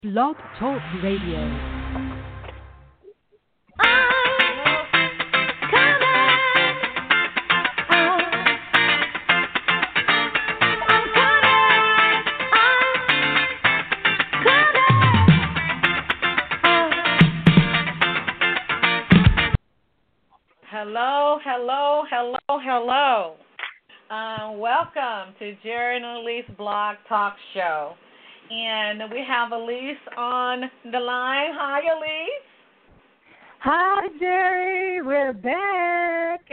Blog Talk Radio. Hello, hello, hello, hello. Welcome to Jerry and Elise Blog Talk Show. And we have Elise on the line. Hi, Elise. Hi, Jerry. We're back.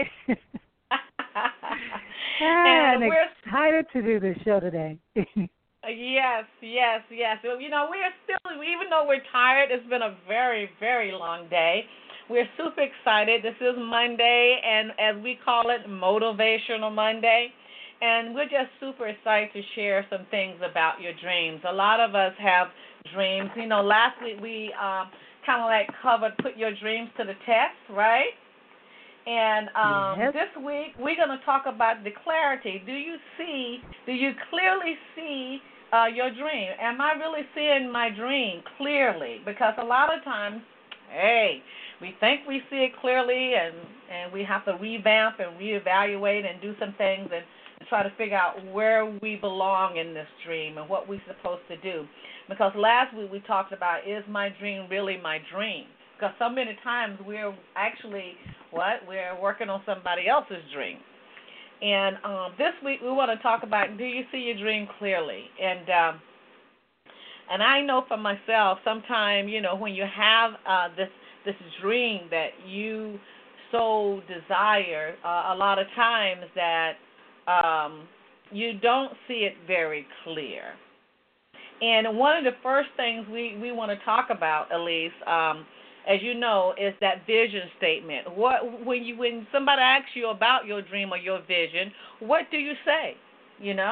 And I'm we're excited to do this show today. Yes. You know, we're still, even though we're tired, it's been a very, very long day. We're super excited. This is Monday, and as we call it, Motivational Monday. And we're just super excited to share some things about your dreams. A lot of us have dreams. You know, last week we kind of like covered put your dreams to the test, right? And Yes. This week we're going to talk about the clarity. Do you clearly see your dream? Am I really seeing my dream clearly? Because a lot of times, we think we see it clearly, and we have to revamp and reevaluate and do some things and try to figure out where we belong in this dream and what we're supposed to do. Because last week we talked about, is my dream really my dream? Because so many times we're actually, we're working on somebody else's dream. And this week we want to talk about, do you see your dream clearly? And I know for myself, sometimes, you know, when you have this dream that you so desire, a lot of times that you don't see it very clear. And one of the first things we want to talk about, Elise, as you know, is that vision statement. When somebody asks you about your dream or your vision, what do you say? You know?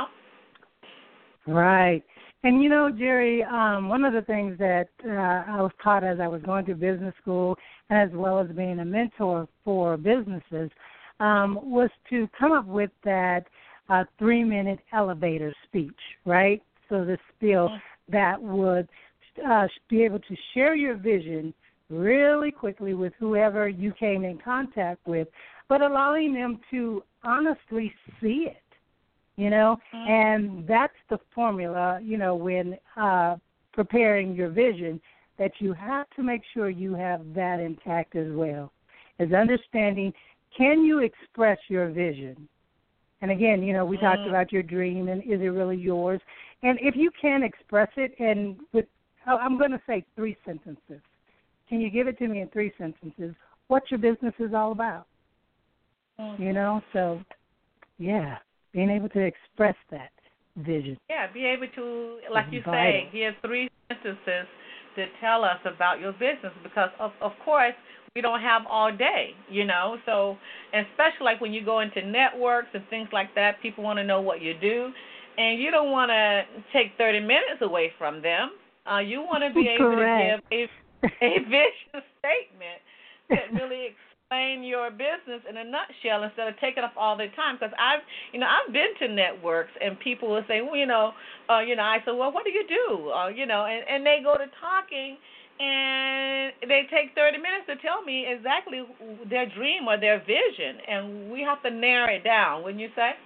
Right. And, you know, Jerry, one of the things that I was taught as I was going to business school, as well as being a mentor for businesses, was to come up with that 3-minute elevator speech, right? So the spiel that would be able to share your vision really quickly with whoever you came in contact with, but allowing them to honestly see it. You know, and that's the formula, you know, when preparing your vision, that you have to make sure you have that intact as well, is understanding, can you express your vision? And again, you know, we talked about your dream and is it really yours? And if you can express it, and I'm going to say 3 sentences. Can you give it to me in 3 sentences? What your business is all about? You know, so, yeah. Being able to express that vision. Yeah, be able to, like you vital. say, give 3 sentences to tell us about your business, because, of course, we don't have all day, you know. So, and especially like when you go into networks and things like that, people want to know what you do, and you don't want to take 30 minutes away from them. You want to be able to give a vision statement that really explain your business in a nutshell instead of taking up all their time. Because I've been to networks and people will say, well, I said, well, what do you do? And they go to talking and they take 30 minutes to tell me exactly their dream or their vision, and we have to narrow it down, wouldn't you say?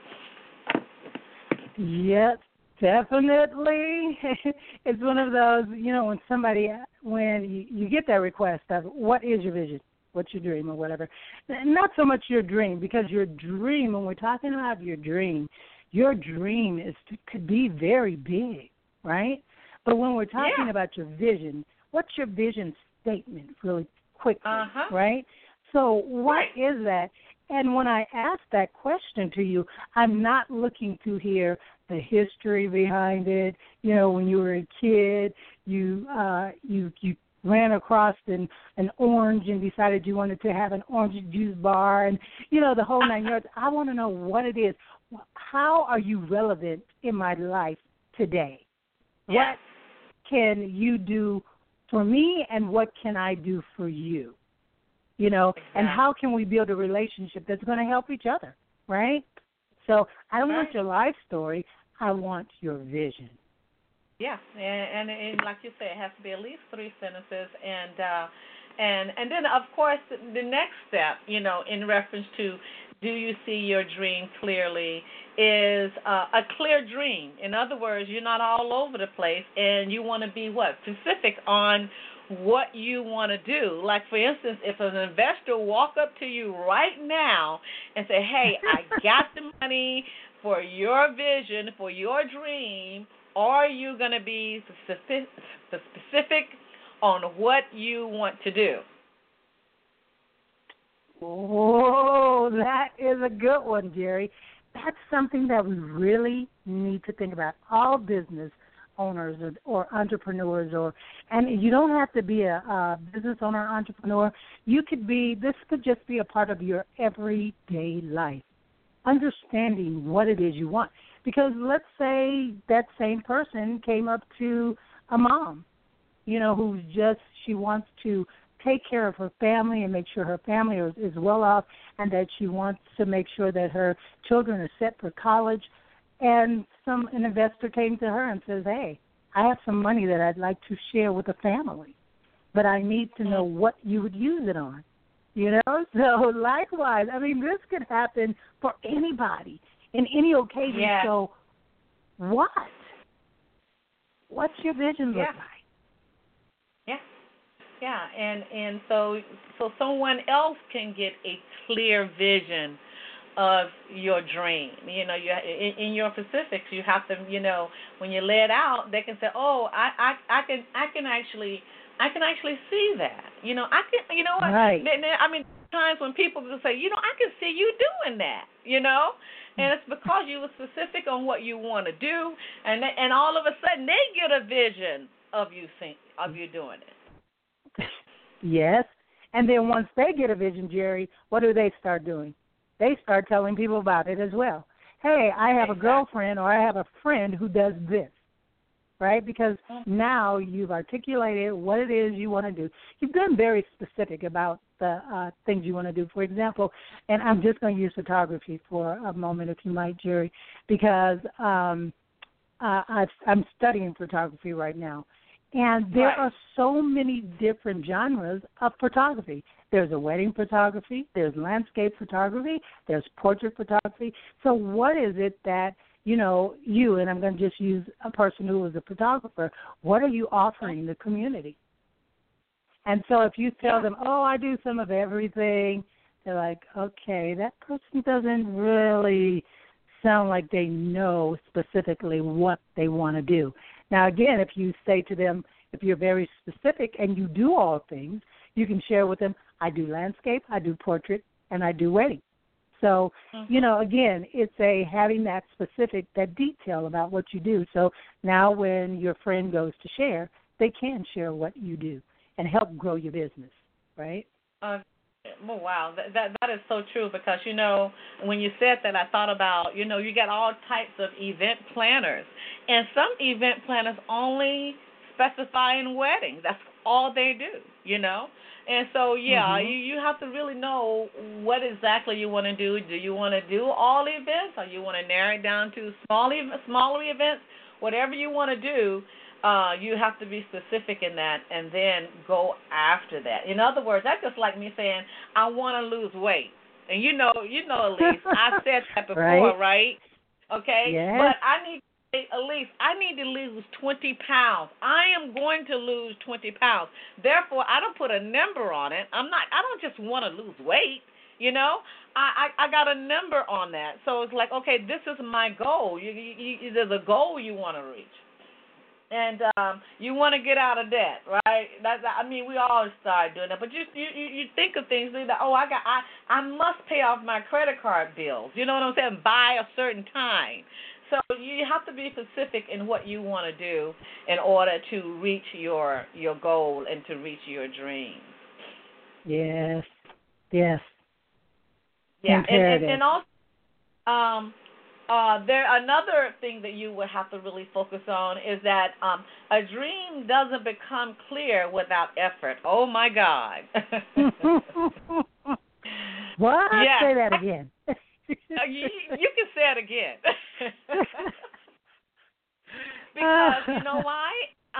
Yes, definitely. It's one of those, you know, when you get that request of what is your vision? What's your dream or whatever. Not so much your dream, because your dream, when we're talking about your dream could be very big, right? But when we're talking about your vision, what's your vision statement really quickly, right? So what is that? And when I ask that question to you, I'm not looking to hear the history behind it. You know, when you were a kid, you ran across an orange and decided you wanted to have an orange juice bar, and, you know, the whole 9 yards. I want to know what it is. How are you relevant in my life today? What can you do for me, and what can I do for you? You know, and how can we build a relationship that's going to help each other, right? So I don't want your life story. I want your vision. Yeah, and like you said, it has to be at least three sentences, and then of course the next step, in reference to do you see your dream clearly, is a clear dream. In other words, you're not all over the place, and you want to be what specific on what you want to do. Like for instance, if an investor walk up to you right now and say, "Hey, I got the money for your vision, for your dream," are you going to be specific on what you want to do? Oh, that is a good one, Jerry. That's something that we really need to think about. All business owners or entrepreneurs, and you don't have to be a business owner or entrepreneur. This could just be a part of your everyday life, understanding what it is you want. Because let's say that same person came up to a mom, she wants to take care of her family and make sure her family is well off, and that she wants to make sure that her children are set for college. And an investor came to her and says, "Hey, I have some money that I'd like to share with the family, but I need to know what you would use it on." So likewise, this could happen for anybody in any occasion. Yeah. So what's your vision look like? Yeah, and so someone else can get a clear vision of your dream. In your specifics, you have to, when you lay it out, they can say, "Oh, I can actually see that." I can, what? Right. Times when people will say, "I can see you doing that," and it's because you were specific on what you want to do, and all of a sudden they get a vision of you doing it. Yes. And then once they get a vision, Jerry, what do they start doing? They start telling people about it as well. Hey, I have a girlfriend or I have a friend who does this, right? Because now you've articulated what it is you want to do. You've been very specific about the things you want to do. For example, and I'm just going to use photography for a moment, if you might, Jerry, because I'm studying photography right now. And there are so many different genres of photography. There's a wedding photography, there's landscape photography, there's portrait photography. So what is it that, you, and I'm going to just use a person who is a photographer, what are you offering the community? And so if you tell them, "Oh, I do some of everything," they're like, "Okay, that person doesn't really sound like they know specifically what they want to do." Now, again, if you say to them, if you're very specific and you do all things, you can share with them, "I do landscape, I do portrait, and I do wedding." So, again, it's having that specific, that detail about what you do. So now when your friend goes to share, they can share what you do and help grow your business, right? Oh, wow. That is so true because, when you said that, I thought about, you got all types of event planners. And some event planners only specify in weddings. That's all they do, And so, you have to really know what exactly you want to do. Do you want to do all events or you want to narrow it down to smaller events? Whatever you want to do, you have to be specific in that and then go after that. In other words, that's just like me saying, "I want to lose weight." And Elise, I said that before, right? Okay? Yes. But Elise, I need to lose 20 pounds. I am going to lose 20 pounds. Therefore, I don't put a number on it. I don't just want to lose weight, I got a number on that. So it's like, okay, this is my goal. There's a goal you want to reach. And you want to get out of debt, right? We all start doing that. But you think of things like, I must pay off my credit card bills. You know what I'm saying? By a certain time. So you have to be specific in what you want to do in order to reach your goal and to reach your dream. Yes. Yeah, and also. Another thing that you would have to really focus on is that a dream doesn't become clear without effort. Oh, my God. What? Yeah. Say that again. You can say it again. Because you know why?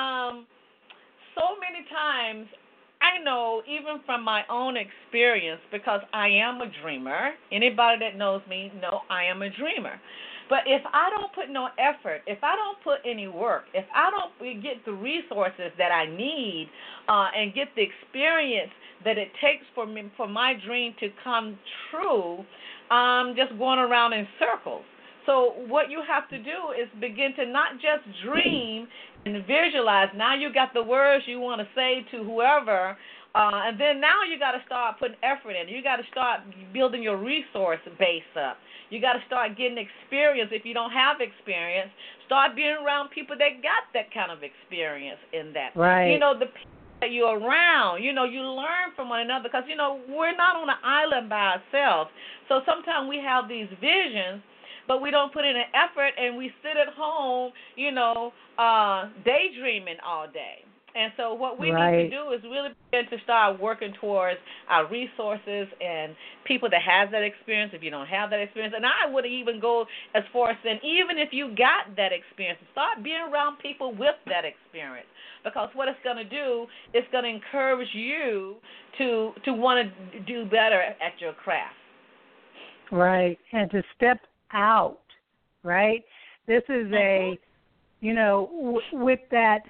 So many times, I know even from my own experience, because I am a dreamer. Anybody that knows me know I am a dreamer. But if I don't put no effort, if I don't put any work, if I don't get the resources that I need and get the experience that it takes for me for my dream to come true, I'm just going around in circles. So what you have to do is begin to not just dream and visualize. Now you got the words you want to say to whoever, and then now you got to start putting effort in. You got to start building your resource base up. You got to start getting experience. If you don't have experience, start being around people that got that kind of experience in that. Right. You know, the people that you're around, you know, you learn from one another because, you know, we're not on an island by ourselves. So sometimes we have these visions, but we don't put in an effort, and we sit at home, you know, daydreaming all day. And so what we need to do is really begin to start working towards our resources and people that has that experience if you don't have that experience. And I would even go as far as saying, even if you got that experience, start being around people with that experience. Because what it's going to do, it's going to encourage you to want to do better at your craft. Right, and to step out, right? This is a, you know, with that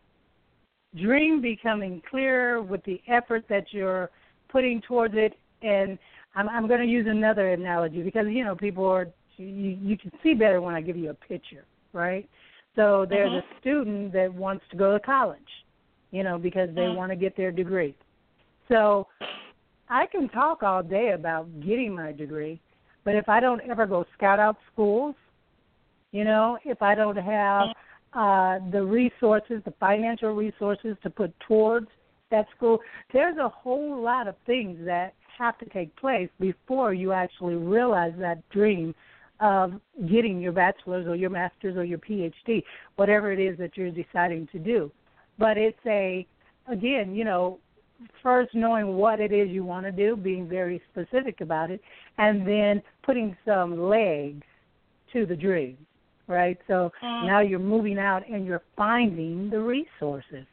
dream becoming clearer, with the effort that you're putting towards it, and I'm going to use another analogy because, you know, people are, you can see better when I give you a picture, right? So there's a student that wants to go to college, you know, because they want to get their degree. So I can talk all day about getting my degree, but if I don't ever go scout out schools, you know, if I don't have the resources, the financial resources to put towards that school, there's a whole lot of things that have to take place before you actually realize that dream of getting your bachelor's or your master's or your PhD, whatever it is that you're deciding to do. But it's again, you know, first knowing what it is you want to do, being very specific about it, and then putting some legs to the dream, right? So now you're moving out and you're finding the resources.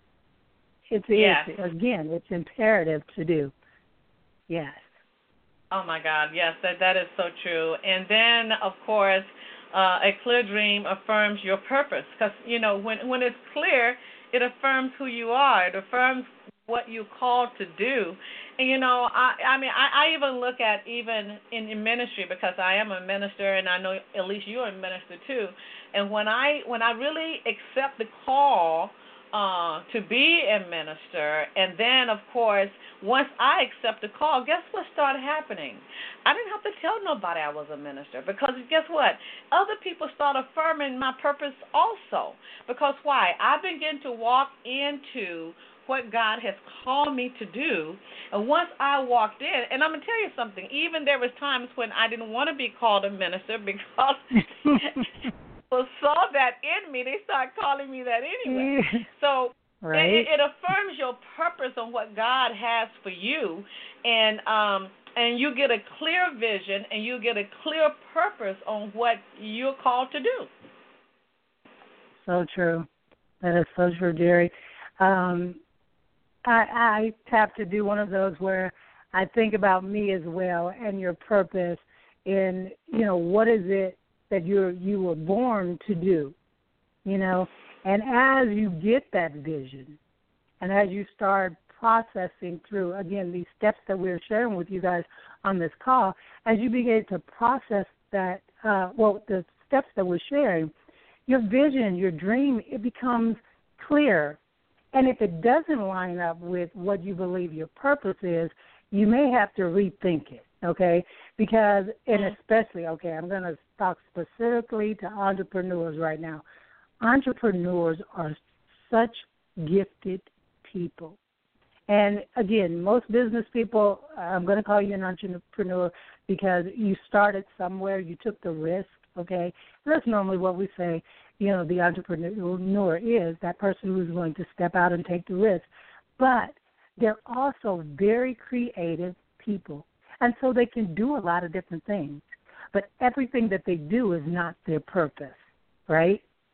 It's imperative to do. Yes. Oh, my God, yes, that is so true. And then, of course, a clear dream affirms your purpose because, you know, when it's clear, it affirms who you are. It affirms what you're called to do. And, you know, I even look at even in ministry because I am a minister and I know at least you're a minister too. And when I really accept the call to be a minister, and then, of course, once I accept the call, guess what started happening? I didn't have to tell nobody I was a minister because guess what? Other people start affirming my purpose also. Because why? I begin to walk into what God has called me to do. And once I walked in, and I'm going to tell you something, even there was times when I didn't want to be called a minister because people saw that in me. They started calling me that anyway. So it affirms your purpose on what God has for you, and you get a clear vision and you get a clear purpose on what you're called to do. So true. That is so true, Jerry. I have to do one of those where I think about me as well and your purpose in, you know, what is it that you were born to do, you know. And as you get that vision and as you start processing through, again, these steps that we're sharing with you guys on this call, as you begin to process that, the steps that we're sharing, your vision, your dream, it becomes clear. And if it doesn't line up with what you believe your purpose is, you may have to rethink it, okay? Because, and especially, okay, I'm going to talk specifically to entrepreneurs right now. Entrepreneurs are such gifted people. And, again, most business people, I'm going to call you an entrepreneur because you started somewhere, you took the risk, okay? That's normally what we say. You know, the entrepreneur is that person who's willing to step out and take the risk. But they're also very creative people, and so they can do a lot of different things. But everything that they do is not their purpose, right?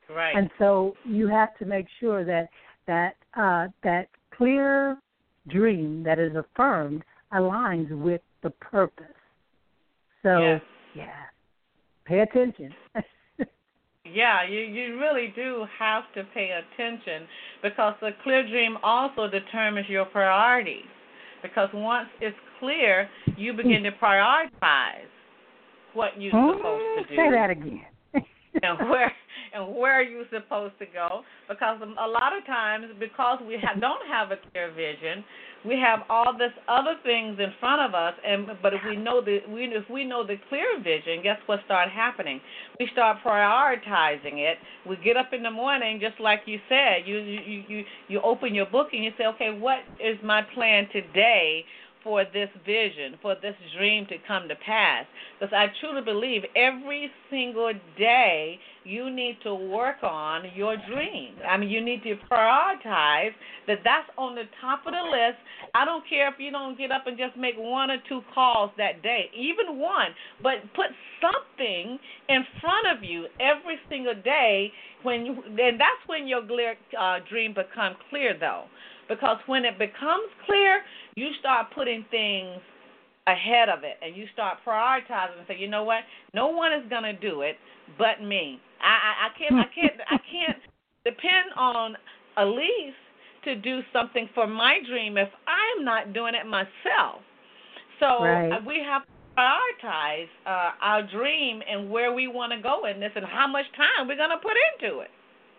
Right. And so you have to make sure that clear dream that is affirmed aligns with the purpose. So, pay attention. Yeah, you really do have to pay attention, because the clear dream also determines your priorities. Because once it's clear, you begin to prioritize what you're supposed to do. Say that again. and where you're supposed to go. Because a lot of times, because we don't have a clear vision, we have all this other things in front of us. But if we know the clear vision, guess what starts happening? We start prioritizing it. We get up in the morning, just like you said. You open your book and you say, okay, what is my plan today for this vision, for this dream to come to pass? Because I truly believe every single day you need to work on your dream. I mean, you need to prioritize that's on the top of the list. I don't care if you don't get up and just make one or two calls that day, even one, but put something in front of you every single day. And that's when your dream becomes clear, though. Because when it becomes clear, you start putting things ahead of it, and you start prioritizing and say, you know what? No one is going to do it but me. I can't depend on Elise to do something for my dream if I am not doing it myself. So we have to prioritize our dream and where we want to go in this and how much time we're going to put into it.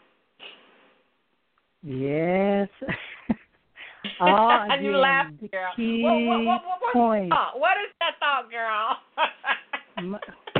Yes. And you laugh, girl. What's point. Thought? What is that thought, girl?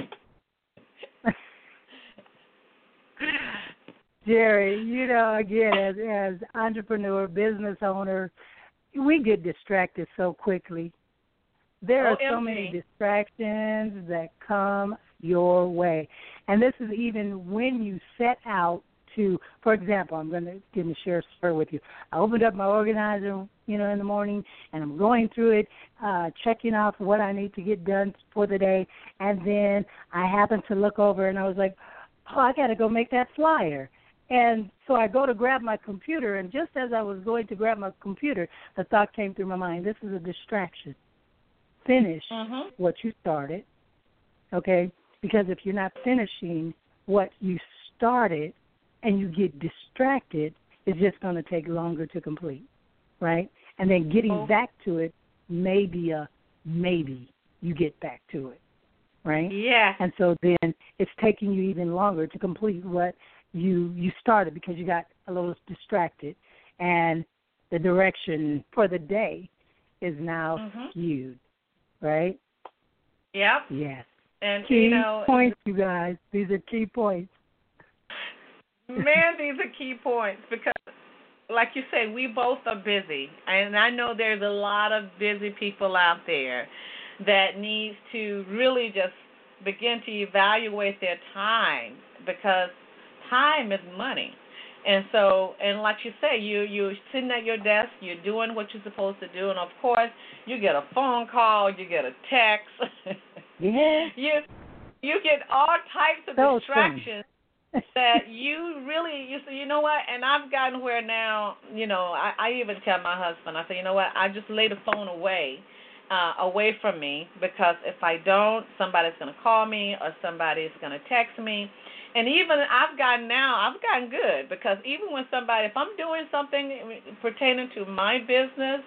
Jerry, again, as entrepreneur, business owner, we get distracted so quickly. There are so many distractions that come your way. And this is even when you set out to, for example, I'm going to share a story with you. I opened up my organizer, in the morning, and I'm going through it, checking off what I need to get done for the day, and then I happened to look over, and I was like, oh, I got to go make that flyer. And so I go to grab my computer, and just as I was going to grab my computer, the thought came through my mind, this is a distraction. Finish what you started, okay? Because if you're not finishing what you started, and you get distracted, it's just going to take longer to complete, right? And then getting back to it may be a maybe you get back to it, right? Yeah. And so then it's taking you even longer to complete what you started because you got a little distracted, and the direction for the day is now skewed, right? Yep. Yes. And key points, you guys. These are key points. Man, these are key points because, like you say, we both are busy. And I know there's a lot of busy people out there that needs to really just begin to evaluate their time because time is money. And so, and like you say, you're sitting at your desk, you're doing what you're supposed to do, and of course, you get a phone call, you get a text. Yeah. You get all types of distractions. That you say, you know what, and I've gotten where now, I even tell my husband, I say, you know what, I just lay the phone away from me because if I don't, somebody's going to call me or somebody's going to text me. And even I've gotten good because even when if I'm doing something pertaining to my business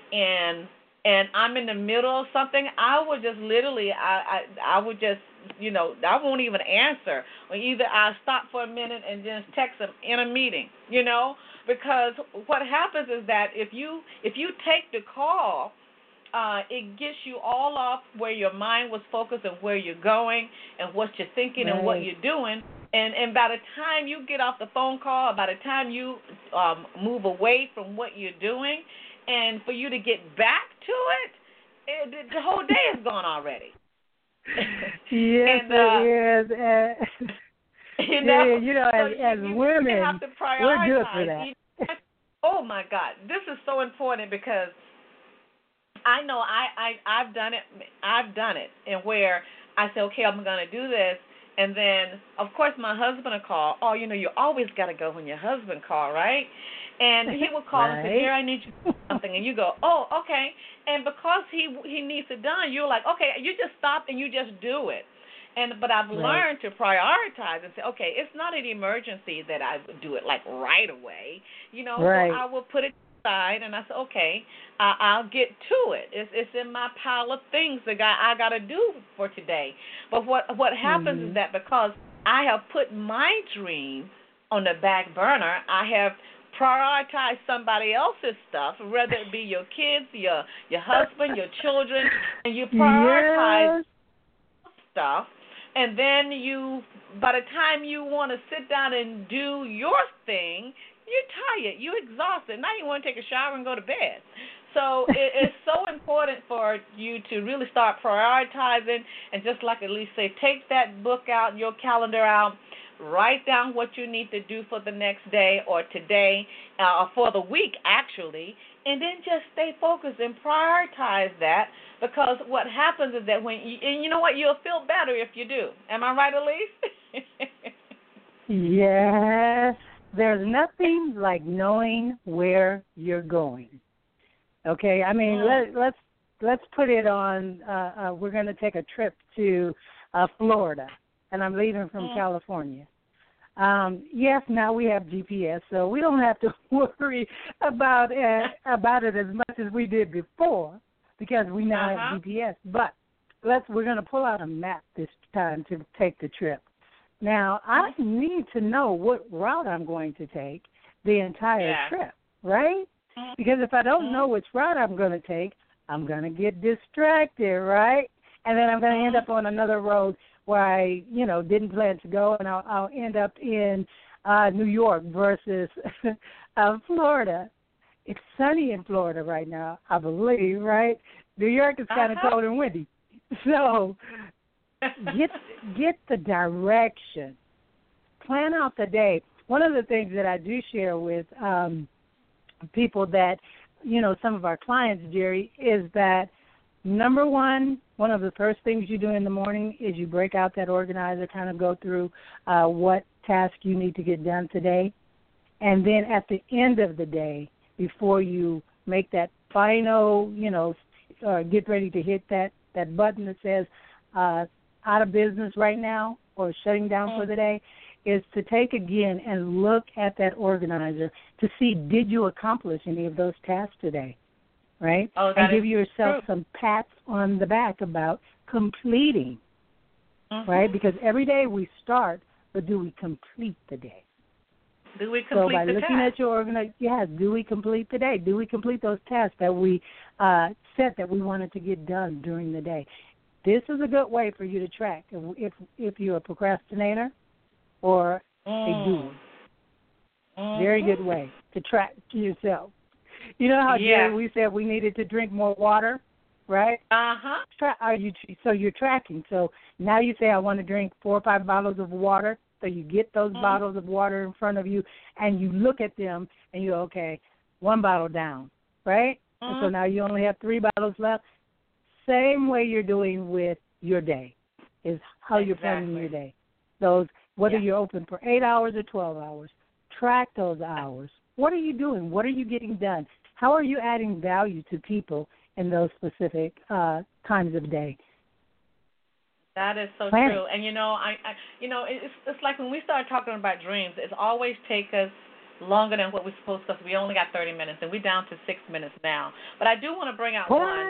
and I'm in the middle of something, I would just literally, I would just, I won't even answer. Or either I'll stop for a minute and just text them in a meeting, because what happens is that if you take the call, it gets you all off where your mind was focused and where you're going and what you're thinking and what you're doing. And by the time you get off the phone call, by the time you move away from what you're doing, and for you to get back to it, the whole day is gone already. Yes, and, it is. As women, we're good for that. Oh my God, this is so important because I know I've done it. And where I say, okay, I'm going to do this, And then, of course, my husband would call. Oh, you always got to go when your husband call, right? And he would call and say, "Dear, I need you to do something." And you go, "Oh, okay." And because he needs it done, you're like, "Okay," you just stop and you just do it. But I've learned to prioritize and say, okay, it's not an emergency that I would do it like right away, So I will put it aside and I say, okay, I'll get to it. It's in my pile of things that I got to do for today. But what happens is that because I have put my dream on the back burner, I have prioritized somebody else's stuff, whether it be your kids, your husband, your children, and you prioritize stuff. And then by the time you want to sit down and do your thing, you're tired, you're exhausted. Now you want to take a shower and go to bed. So it's so important for you to really start prioritizing. And just like Elise said, take that book out, your calendar out, write down what you need to do for the next day or today or for the week, actually, and then just stay focused and prioritize that, because what happens is that and you know what, you'll feel better if you do. Am I right, Elise? Yes. There's nothing like knowing where you're going. Okay, I mean, let's put it on. We're going to take a trip to Florida, and I'm leaving from California. Yes, now we have GPS, so we don't have to worry about it as much as we did before, because we now have GPS. But we're going to pull out a map this time to take the trip. Now, I need to know what route I'm going to take the entire trip, right? Because if I don't know which route I'm going to take, I'm going to get distracted, right? And then I'm going to end up on another road where I, didn't plan to go, and I'll end up in New York versus Florida. It's sunny in Florida right now, I believe, right? New York is kind of cold and windy. So get the direction. Plan out the day. One of the things that I do share with people that, some of our clients, Jerry, is that number one of the first things you do in the morning is you break out that organizer, kind of go through what task you need to get done today. And then at the end of the day, before you make that final, get ready to hit that button that says out of business right now or shutting down for the day, is to take again and look at that organizer to see, did you accomplish any of those tasks today, right? And give yourself some pats on the back about completing, right? Because every day we start, but do we complete the day? Do we complete the task? So by looking at your organizer, do we complete the day? Do we complete those tasks that we set that we wanted to get done during the day? This is a good way for you to track if you're a procrastinator or a doer. Very good way to track yourself. You know how Jerry, we said we needed to drink more water, right? So you're tracking. So now you say, I want to drink 4 or 5 bottles of water. So you get those bottles of water in front of you, and you look at them, and you go, okay, 1 bottle down, right? And so now you only have 3 bottles left. Same way you're doing with your day is how you're planning your day. Those, whether you're open for 8 hours or 12 hours, track those hours. What are you doing? What are you getting done? How are you adding value to people in those specific times of day? That is so true. And it's like when we start talking about dreams, it's always take us longer than what we're supposed to, because we only got 30 minutes, and we're down to 6 minutes now. But I do want to bring out one.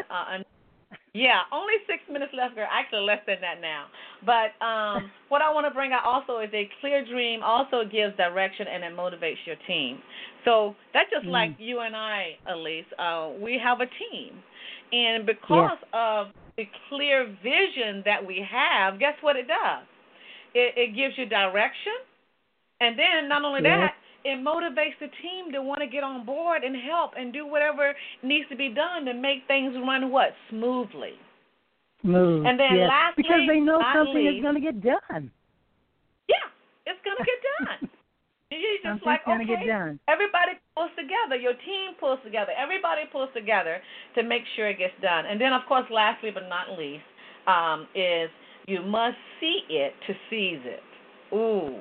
Only 6 minutes left, girl. Actually, less than that now. But what I want to bring out also is a clear dream also gives direction, and it motivates your team. So that's just like you and I, Elise. We have a team. And because of the clear vision that we have, guess what it does? It gives you direction. And then not only that, it motivates the team to want to get on board and help and do whatever needs to be done to make things run smoothly. And then lastly, because they know something is going to get done. Yeah, it's going to get done. You just get done. Everybody pulls together. Your team pulls together. Everybody pulls together to make sure it gets done. And then, of course, lastly but not least, is You must see it to seize it. Ooh.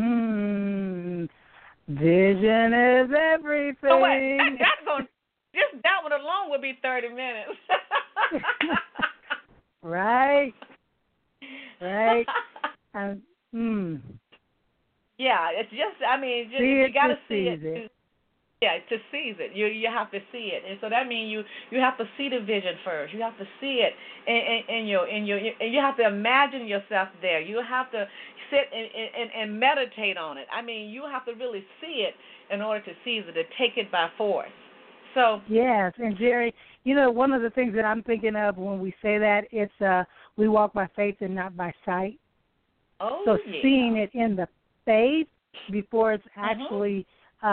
Vision is everything. Oh, wait, just that one alone would be 30 minutes. Right. Yeah, it's just, I mean, just, see you got to see it. To seize it. You have to see it, and so that means you have to see the vision first. You have to see it, and you have to imagine yourself there. You have to sit and meditate on it. I mean, you have to really see it in order to seize it, to take it by force. So yes, and Jerry, you know, one of the things that I'm thinking of when we say that, it's we walk by faith and not by sight. So seeing it in the faith before it's actually,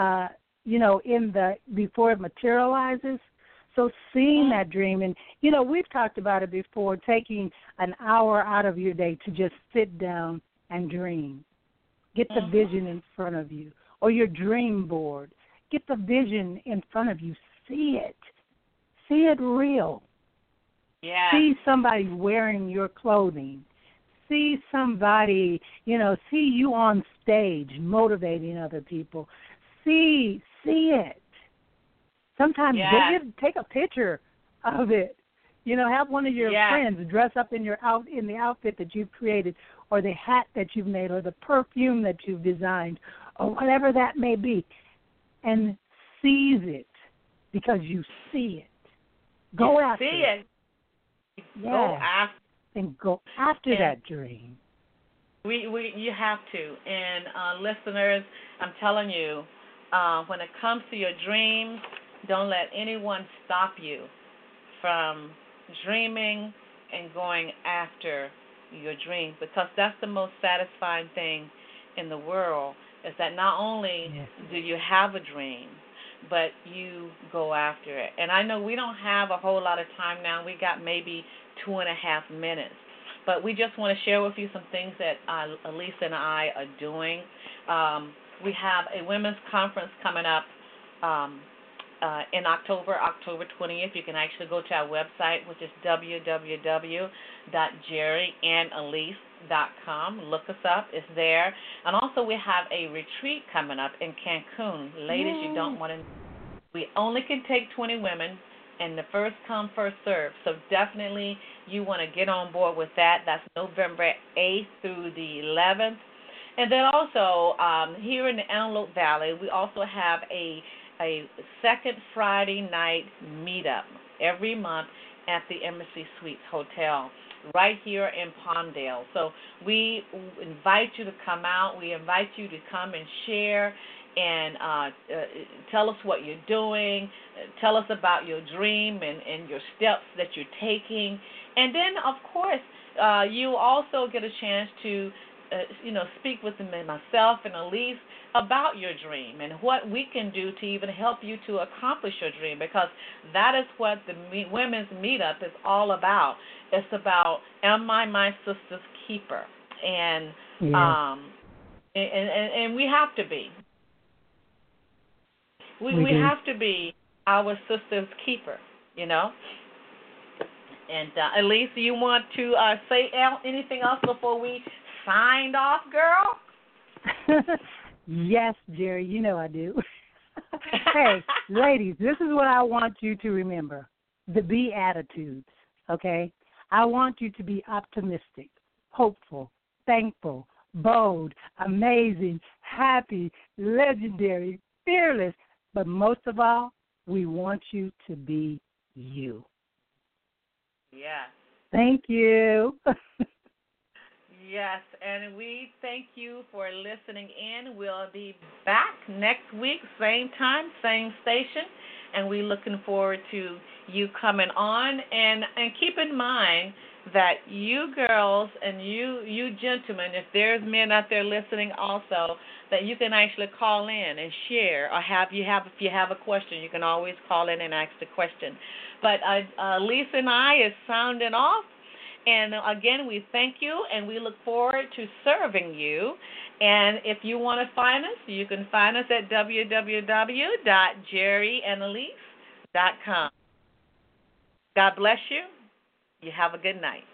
before it materializes. So seeing that dream, and, you know, we've talked about it before, taking an hour out of your day to just sit down and dream. Get the vision in front of you, or your dream board. Get the vision in front of you. See it. See it real. Yeah. See somebody wearing your clothing. See somebody, see you on stage motivating other people. See it. Sometimes take a picture of it. Have one of your friends dress up in the outfit that you've created, or the hat that you've made, or the perfume that you've designed, or whatever that may be, and seize it because you see it. Go after it. Yeah. Go after. And go after that dream. You have to. And listeners, I'm telling you, when it comes to your dreams, don't let anyone stop you from dreaming and going after your dreams, because that's the most satisfying thing in the world, is that not only do you have a dream, but you go after it. And I know we don't have a whole lot of time now. We got maybe 2.5 minutes. But we just want to share with you some things that Elise and I are doing. We have a women's conference coming up in October 20th. You can actually go to our website, which is www.jerryandalise.com. Look us up. It's there. And also we have a retreat coming up in Cancun. Ladies, you don't want to. We only can take 20 women, and the first come, first serve. So definitely you want to get on board with that. That's November 8th through the 11th. And then also here in the Antelope Valley, we also have a second Friday night meetup every month at the Embassy Suites Hotel right here in Palmdale. So we invite you to come out. We invite you to come and share and tell us what you're doing. Tell us about your dream and your steps that you're taking. And then, of course, you also get a chance to speak with myself and Elise about your dream and what we can do to even help you to accomplish your dream, because that is what the Women's Meetup is all about. It's about, am I my sister's keeper? And and we have to be. We have to be our sister's keeper, And Elise, do you want to say anything else before we signed off, girl? Yes, Jerry, I do. Hey, ladies, this is what I want you to remember, the Beatitudes, okay? I want you to be optimistic, hopeful, thankful, bold, amazing, happy, legendary, fearless, but most of all, we want you to be you. Yeah. Thank you. Yes, and we thank you for listening in. We'll be back next week, same time, same station, and we're looking forward to you coming on. And keep in mind that you girls and you gentlemen, if there's men out there listening also, that you can actually call in and share, or if you have a question, you can always call in and ask the question. But Lisa and I is sounding off. And again, we thank you, and we look forward to serving you. And if you want to find us, you can find us at www.jerryandalise.com. God bless you. You have a good night.